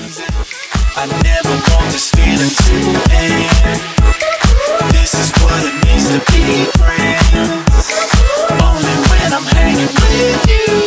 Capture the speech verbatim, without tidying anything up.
I never want this feeling to end. This is what it means to be friends. Only when I'm hanging with you